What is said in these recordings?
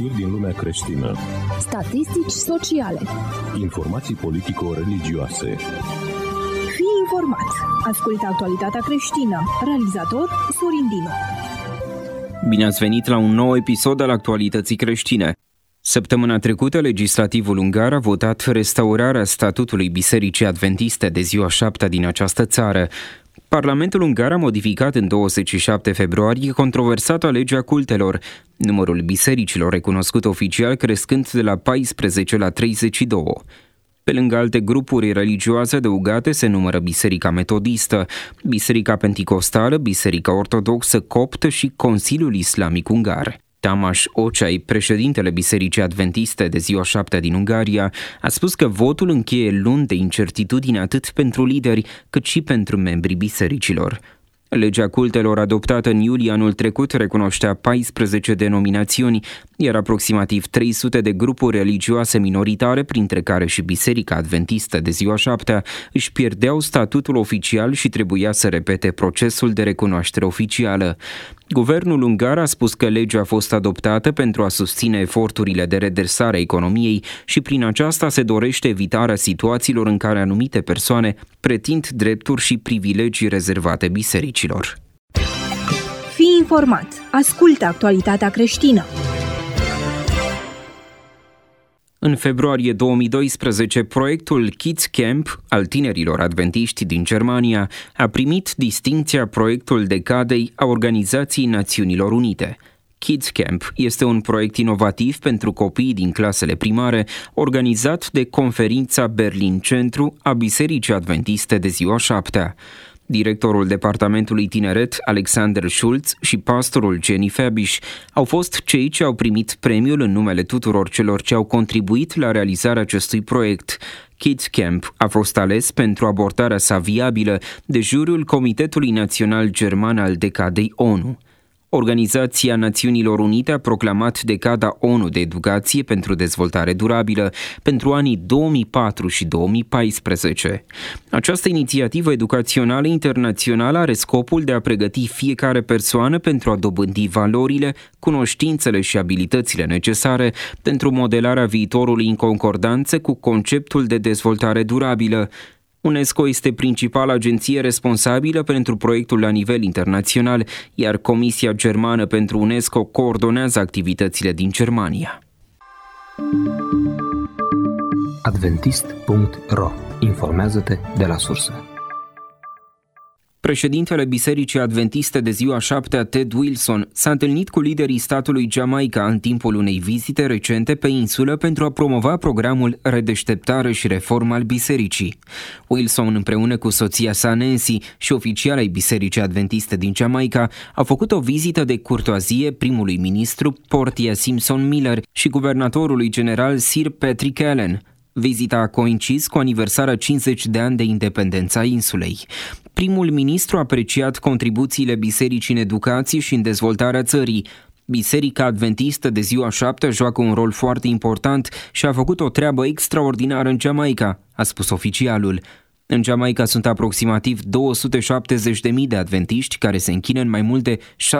Știri din lumea creștină. Statistici sociale. Informații politico-religioase. Fii informat. Ascultă actualitatea creștină. Realizator Sorin Dinu. Bine ați venit la un nou episod al Actualității creștine. Săptămâna trecută, legislativul ungar a votat restaurarea statutului Bisericii Adventiste de ziua 7 din această țară. Parlamentul ungar a modificat în 27 februarie controversata legea cultelor, numărul bisericilor recunoscut oficial crescând de la 14 la 32. Pe lângă alte grupuri religioase adăugate se numără Biserica Metodistă, Biserica Penticostală, Biserica Ortodoxă Coptă și Consiliul Islamic Ungar. Tamas Ocai, președintele Bisericii Adventiste de ziua 7 din Ungaria, a spus că votul încheie luni de incertitudine atât pentru lideri cât și pentru membrii bisericilor. Legea cultelor adoptată în iulie anul trecut recunoștea 14 denominațiuni, iar aproximativ 300 de grupuri religioase minoritare, printre care și Biserica Adventistă de ziua 7, își pierdeau statutul oficial și trebuia să repete procesul de recunoaștere oficială. Guvernul ungar a spus că legea a fost adoptată pentru a susține eforturile de redresare a economiei și prin aceasta se dorește evitarea situațiilor în care anumite persoane pretind drepturi și privilegii rezervate bisericilor. Fii informat. Ascultă actualitatea creștină. În februarie 2012, proiectul Kids Camp al tinerilor adventiști din Germania a primit distincția Proiectul Decadei a Organizației Națiunilor Unite. Kids Camp este un proiect inovativ pentru copiii din clasele primare, organizat de Conferința Berlin Centru a Bisericii Adventiste de ziua 7. Directorul Departamentului Tineret, Alexander Schulz, și pastorul Jenny Fabish au fost cei ce au primit premiul în numele tuturor celor ce au contribuit la realizarea acestui proiect. Kids Camp a fost ales pentru abordarea sa viabilă de juriul Comitetului Național German al Decadei ONU. Organizația Națiunilor Unite a proclamat Decada ONU de Educație pentru Dezvoltare Durabilă pentru anii 2004 și 2014. Această inițiativă educațională internațională are scopul de a pregăti fiecare persoană pentru a dobândi valorile, cunoștințele și abilitățile necesare pentru modelarea viitorului în concordanță cu conceptul de dezvoltare durabilă. UNESCO este principala agenție responsabilă pentru proiectul la nivel internațional, iar Comisia Germană pentru UNESCO coordonează activitățile din Germania. Adventist.ro. Informează-te de la sursă. Președintele Bisericii Adventiste de ziua 7, Ted Wilson, s-a întâlnit cu liderii statului Jamaica în timpul unei vizite recente pe insulă pentru a promova programul Redeșteptare și Reformă al Bisericii. Wilson, împreună cu soția sa Nancy și oficiali ai Bisericii Adventiste din Jamaica, a făcut o vizită de curtoazie primului ministru Portia Simpson Miller și guvernatorului general Sir Patrick Allen. Vizita a coincis cu aniversarea 50 de ani de independență a insulei. Primul ministru a apreciat contribuțiile bisericii în educație și în dezvoltarea țării. Biserica Adventistă de ziua 7 joacă un rol foarte important și a făcut o treabă extraordinară în Jamaica, a spus oficialul. În Jamaica sunt aproximativ 270.000 de adventiști care se închină în mai mult de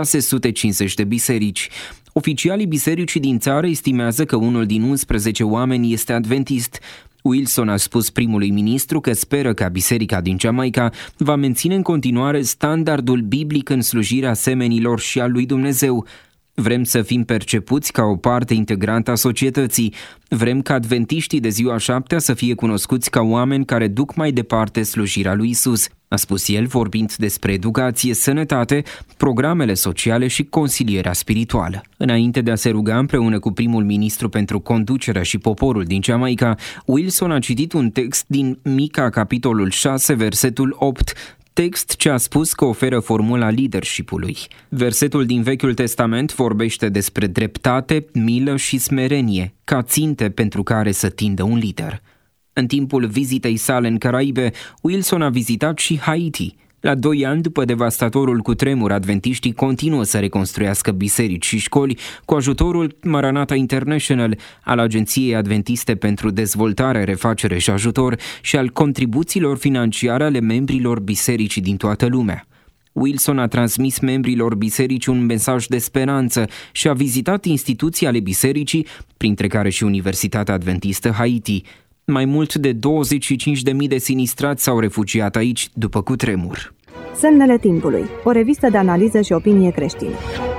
650 de biserici. Oficialii bisericii din țară estimează că unul din 11 oameni este adventist. Wilson a spus primului ministru că speră că biserica din Jamaica va menține în continuare standardul biblic în slujirea semenilor și al lui Dumnezeu. Vrem să fim percepuți ca o parte integrantă a societății. Vrem ca adventiștii de ziua 7 să fie cunoscuți ca oameni care duc mai departe slujirea lui Isus, a spus el, vorbind despre educație, sănătate, programele sociale și consilierea spirituală. Înainte de a se ruga împreună cu primul ministru pentru conducerea și poporul din Jamaica, Wilson a citit un text din Mica, capitolul 6, versetul 8, text ce a spus că oferă formula leadership-ului. Versetul din Vechiul Testament vorbește despre dreptate, milă și smerenie, ca ținte pentru care să tindă un lider. În timpul vizitei sale în Caraibe, Wilson a vizitat și Haiti. La 2 ani după devastatorul cutremur, adventiștii continuă să reconstruiască biserici și școli cu ajutorul Maranatha International, al Agenției Adventiste pentru Dezvoltare, Refacere și Ajutor și al contribuțiilor financiare ale membrilor bisericii din toată lumea. Wilson a transmis membrilor bisericii un mesaj de speranță și a vizitat instituții ale bisericii, printre care și Universitatea Adventistă Haiti. Mai mult de 25.000 de sinistrați s-au refugiat aici după cutremur. Semnele timpului, o revistă de analiză și opinie creștină.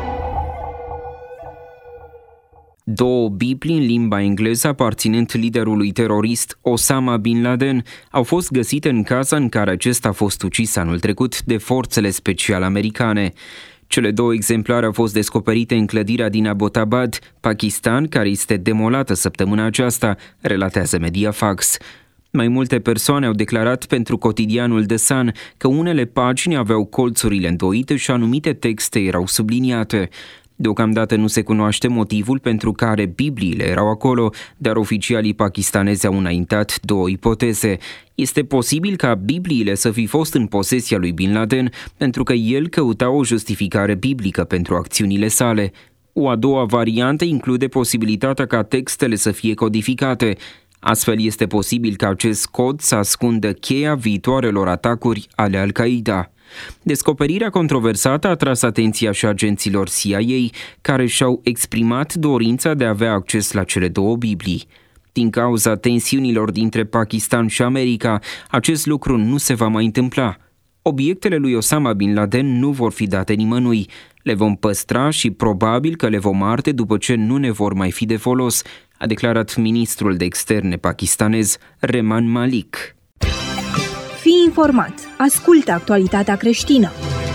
2 Biblii în limba engleză aparținând liderului terorist Osama Bin Laden au fost găsite în casa în care acesta a fost ucis anul trecut de forțele speciale americane. Cele 2 exemplare au fost descoperite în clădirea din Abbottabad, Pakistan, care este demolată săptămâna aceasta, relatează Mediafax. Mai multe persoane au declarat pentru cotidianul The Sun că unele pagini aveau colțurile îndoite și anumite texte erau subliniate. Deocamdată nu se cunoaște motivul pentru care Bibliile erau acolo, dar oficialii pakistanezi au înaintat 2 ipoteze. Este posibil ca Bibliile să fi fost în posesia lui Bin Laden pentru că el căuta o justificare biblică pentru acțiunile sale. O a doua variantă include posibilitatea ca textele să fie codificate. Astfel este posibil ca acest cod să ascundă cheia viitoarelor atacuri ale Al-Qaeda. Descoperirea controversată a atras atenția și agenților CIA, care și-au exprimat dorința de a avea acces la cele 2 Biblii. Din cauza tensiunilor dintre Pakistan și America, acest lucru nu se va mai întâmpla. Obiectele lui Osama Bin Laden nu vor fi date nimănui. Le vom păstra și probabil că le vom arde după ce nu ne vor mai fi de folos, a declarat ministrul de externe pakistanez Rehman Malik. Fii informat. Ascultă actualitatea creștină.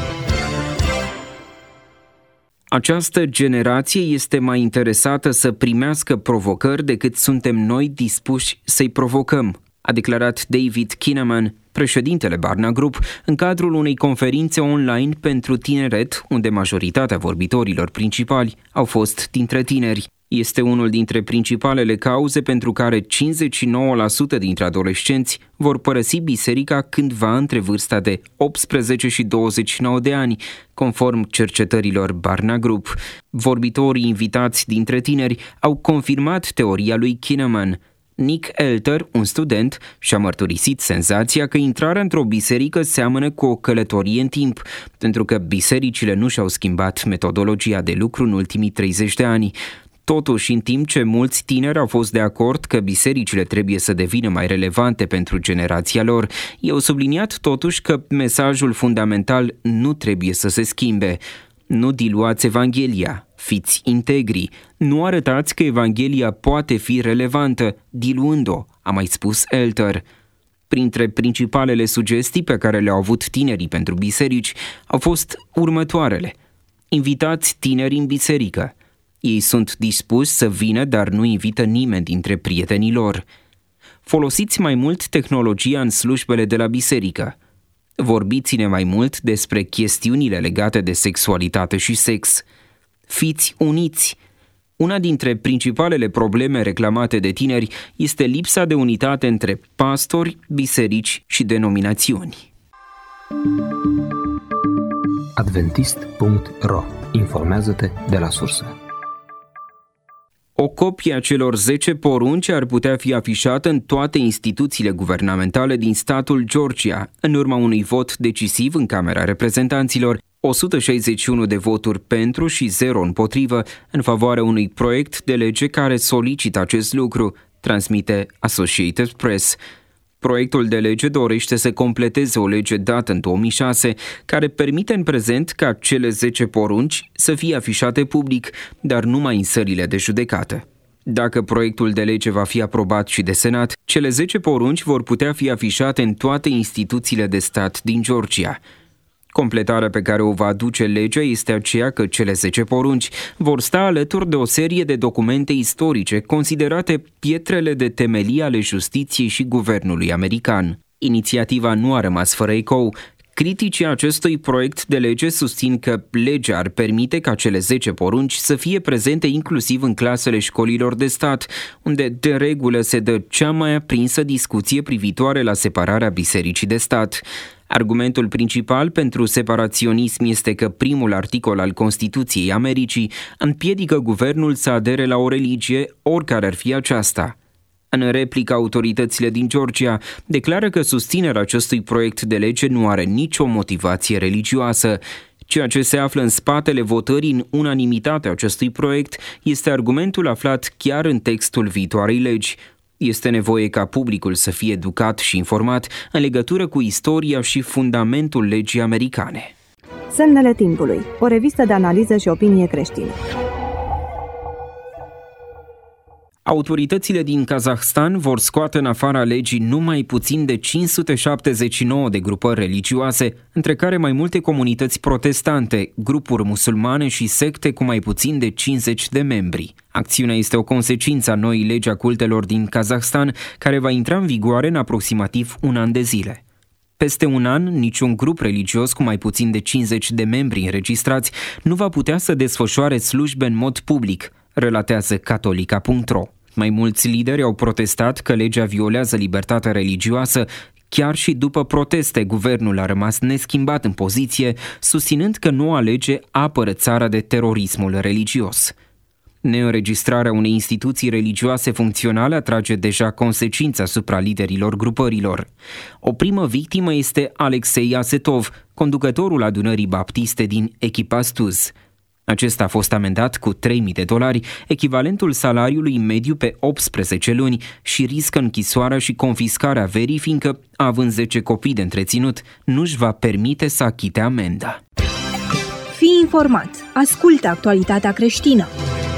Această generație este mai interesată să primească provocări decât suntem noi dispuși să-i provocăm, a declarat David Kinnaman, președintele Barna Group, în cadrul unei conferințe online pentru tineret, unde majoritatea vorbitorilor principali au fost dintre tineri. Este unul dintre principalele cauze pentru care 59% dintre adolescenți vor părăsi biserica cândva între vârsta de 18 și 29 de ani, conform cercetărilor Barna Group. Vorbitorii invitați dintre tineri au confirmat teoria lui Kinnaman. Nick Elter, un student, și-a mărturisit senzația că intrarea într-o biserică seamănă cu o călătorie în timp, pentru că bisericile nu și-au schimbat metodologia de lucru în ultimii 30 de ani. Totuși, în timp ce mulți tineri au fost de acord că bisericile trebuie să devină mai relevante pentru generația lor, ei au subliniat totuși că mesajul fundamental nu trebuie să se schimbe. Nu diluați Evanghelia, fiți integri, nu arătați că Evanghelia poate fi relevantă, diluând-o, a mai spus Elter. Printre principalele sugestii pe care le-au avut tinerii pentru biserici au fost următoarele. Invitați tineri în biserică. Ei sunt dispuși să vină, dar nu invită nimeni dintre prietenii lor. Folosiți mai mult tehnologia în slujbele de la biserică. Vorbiți-ne mai mult despre chestiunile legate de sexualitate și sex. Fiți uniți. Una dintre principalele probleme reclamate de tineri este lipsa de unitate între pastori, biserici și denominațiuni. Adventist.ro. Informează-te de la sursă. O copie a celor 10 porunci ar putea fi afișată în toate instituțiile guvernamentale din statul Georgia, în urma unui vot decisiv în Camera Reprezentanților, 161 de voturi pentru și 0 împotrivă, în favoarea unui proiect de lege care solicită acest lucru, transmite Associated Press. Proiectul de lege dorește să completeze o lege dată în 2006, care permite în prezent ca cele 10 porunci să fie afișate public, dar numai în sălile de judecată. Dacă proiectul de lege va fi aprobat și de Senat, cele 10 porunci vor putea fi afișate în toate instituțiile de stat din Georgia. Completarea pe care o va aduce legea este aceea că cele 10 porunci vor sta alături de o serie de documente istorice considerate pietrele de temelie ale justiției și guvernului american. Inițiativa nu a rămas fără ecou. Criticii acestui proiect de lege susțin că legea ar permite ca cele 10 porunci să fie prezente inclusiv în clasele școlilor de stat, unde de regulă se dă cea mai aprinsă discuție privitoare la separarea bisericii de stat. Argumentul principal pentru separaționism este că primul articol al Constituției Americii împiedică guvernul să adere la o religie, oricare ar fi aceasta. În replică, autoritățile din Georgia declară că susținerea acestui proiect de lege nu are nicio motivație religioasă. Ceea ce se află în spatele votării în unanimitate a acestui proiect este argumentul aflat chiar în textul viitoarei legi. Este nevoie ca publicul să fie educat și informat în legătură cu istoria și fundamentul legii americane. Semnele timpului. O revistă de analiză și opinie creștină. Autoritățile din Kazahstan vor scoate în afara legii numai puțin de 579 de grupări religioase, între care mai multe comunități protestante, grupuri musulmane și secte cu mai puțin de 50 de membri. Acțiunea este o consecință a noii legi a cultelor din Kazahstan, care va intra în vigoare în aproximativ un an de zile. Peste un an, niciun grup religios cu mai puțin de 50 de membri înregistrați nu va putea să desfășoare slujbe în mod public, relatează Catolica.ro. Mai mulți lideri au protestat că legea violează libertatea religioasă. Chiar și după proteste, guvernul a rămas neschimbat în poziție, susținând că noua lege apără țara de terorismul religios. Neînregistrarea unei instituții religioase funcționale atrage deja consecințe asupra liderilor grupărilor. O primă victimă este Alexei Asetov, conducătorul adunării baptiste din Echipastuz. Acesta a fost amendat cu $3.000, echivalentul salariului mediu pe 18 luni, și riscă închisoarea și confiscarea averii, fiindcă, având 10 copii de întreținut, nu-și va permite să achite amenda. Fii informat. Ascultă actualitatea creștină.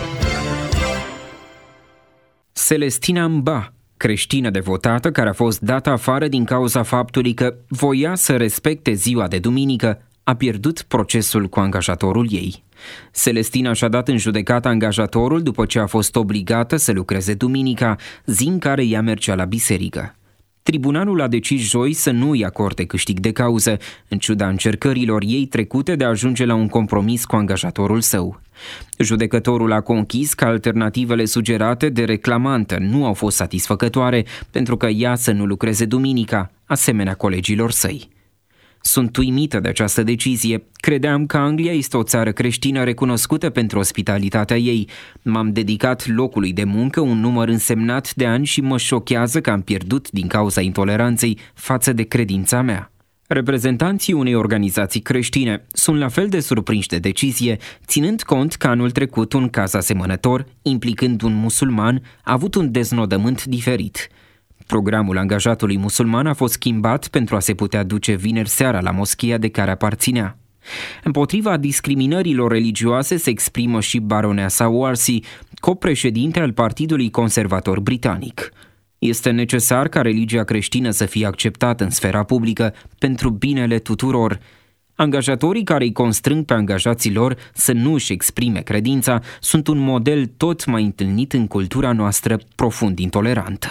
Celestina Mba, creștină devotată care a fost dată afară din cauza faptului că voia să respecte ziua de duminică, a pierdut procesul cu angajatorul ei. Celestina și-a dat în judecată angajatorul după ce a fost obligată să lucreze duminica, zi în care ea mergea la biserică. Tribunalul a decis joi să nu îi acorde câștig de cauză, în ciuda încercărilor ei trecute de a ajunge la un compromis cu angajatorul său. Judecătorul a conchis că alternativele sugerate de reclamantă nu au fost satisfăcătoare pentru că ea să nu lucreze duminica, asemenea colegilor săi. Sunt uimită de această decizie. Credeam că Anglia este o țară creștină recunoscută pentru ospitalitatea ei. M-am dedicat locului de muncă un număr însemnat de ani și mă șochează că am pierdut din cauza intoleranței față de credința mea. Reprezentanții unei organizații creștine sunt la fel de surprinși de decizie, ținând cont că anul trecut un caz asemănător, implicând un musulman, a avut un deznodământ diferit. Programul angajatului musulman a fost schimbat pentru a se putea duce vineri seara la moscheea de care aparținea. Împotriva discriminărilor religioase se exprimă și baronesa Warsi, copreședinte al Partidului Conservator Britanic. Este necesar ca religia creștină să fie acceptată în sfera publică pentru binele tuturor. Angajatorii care îi constrâng pe angajații lor să nu își exprime credința sunt un model tot mai întâlnit în cultura noastră profund intolerantă.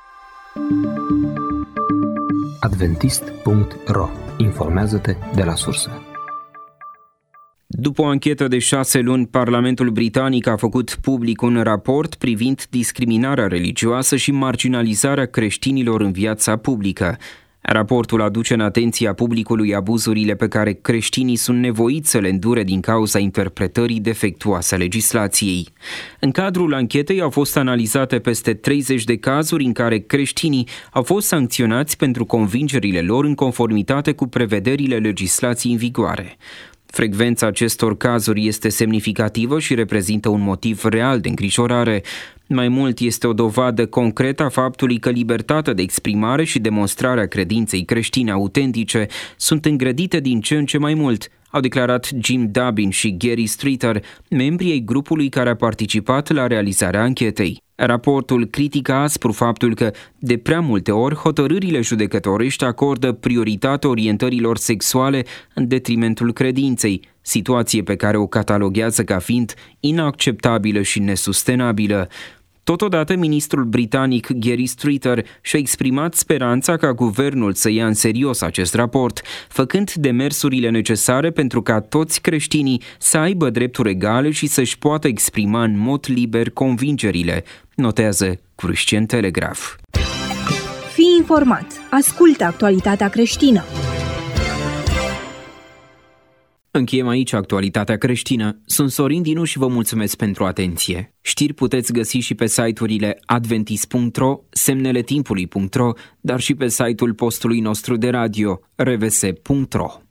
Adventist.ro. Informează-te de la sursă. După o anchetă de 6 luni, Parlamentul Britanic a făcut public un raport privind discriminarea religioasă și marginalizarea creștinilor în viața publică. Raportul aduce în atenția publicului abuzurile pe care creștinii sunt nevoiți să le îndure din cauza interpretării defectuoase a legislației. În cadrul anchetei au fost analizate peste 30 de cazuri în care creștinii au fost sancționați pentru convingerile lor în conformitate cu prevederile legislației în vigoare. Frecvența acestor cazuri este semnificativă și reprezintă un motiv real de îngrijorare. Mai mult, este o dovadă concretă a faptului că libertatea de exprimare și demonstrarea credinței creștine autentice sunt îngrădite din ce în ce mai mult, au declarat Jim Dubin și Gary Streeter, membrii ai grupului care a participat la realizarea anchetei. Raportul critică aspru faptul că, de prea multe ori, hotărârile judecătorești acordă prioritate orientărilor sexuale în detrimentul credinței, situație pe care o cataloghează ca fiind inacceptabilă și nesustenabilă. Totodată, ministrul britanic Gary Streeter și-a exprimat speranța ca guvernul să ia în serios acest raport, făcând demersurile necesare pentru ca toți creștinii să aibă drepturi egale și să-și poată exprima în mod liber convingerile, notează Christian Telegraph. Fii informat. Ascultă actualitatea creștină. Încheiem aici actualitatea creștină. Sunt Sorin Dinu și vă mulțumesc pentru atenție. Știri puteți găsi și pe site-urile adventist.ro, semneletimpului.ro, dar și pe site-ul postului nostru de radio, rvs.ro.